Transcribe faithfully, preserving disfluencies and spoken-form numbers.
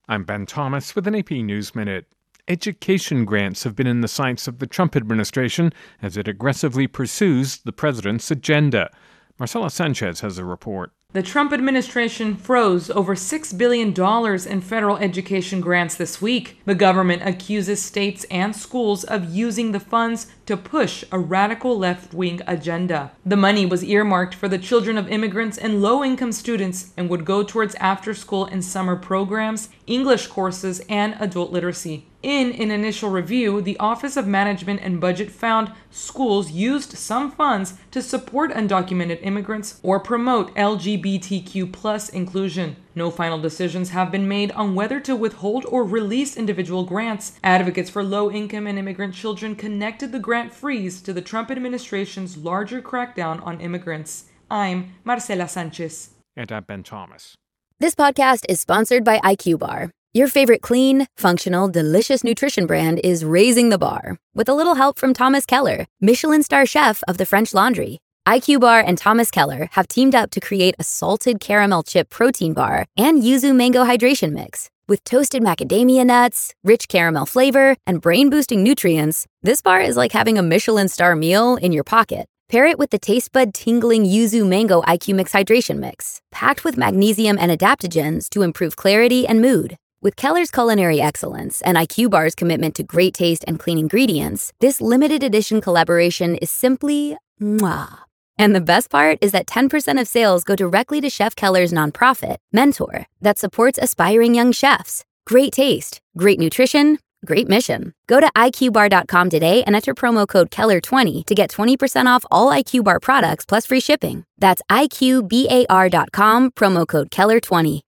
I'm Ben Thomas with an A P News Minute. Education grants have been in the sights of the Trump administration as it aggressively pursues the president's agenda. Marcela Sanchez has a report. The Trump administration froze over six billion dollars in federal education grants this week. The government accuses states and schools of using the funds to push a radical left-wing agenda. The money was earmarked for the children of immigrants and low-income students and would go towards after-school and summer programs, English courses, and adult literacy. In an initial review, the Office of Management and Budget found schools used some funds to support undocumented immigrants or promote L G B T Q plus inclusion. No final decisions have been made on whether to withhold or release individual grants. Advocates for low-income and immigrant children connected the grant freeze to the Trump administration's larger crackdown on immigrants. I'm Marcela Sanchez. And I'm Ben Thomas. This podcast is sponsored by I Q Bar. Your favorite clean, functional, delicious nutrition brand is raising the bar with a little help from Thomas Keller, Michelin star chef of the French Laundry. I Q Bar and Thomas Keller have teamed up to create a salted caramel chip protein bar and yuzu mango hydration mix. With toasted macadamia nuts, rich caramel flavor, and brain-boosting nutrients, this bar is like having a Michelin star meal in your pocket. Pair it with the taste bud tingling yuzu mango I Q Mix hydration mix, packed with magnesium and adaptogens to improve clarity and mood. With Keller's culinary excellence and I Q Bar's commitment to great taste and clean ingredients, this limited edition collaboration is simply mwah. And the best part is that ten percent of sales go directly to Chef Keller's nonprofit, Mentor, that supports aspiring young chefs. Great taste, great nutrition, great mission. Go to I Q bar dot com today and enter promo code Keller twenty to get twenty percent off all I Q Bar products plus free shipping. That's I Q bar dot com, promo code Keller twenty.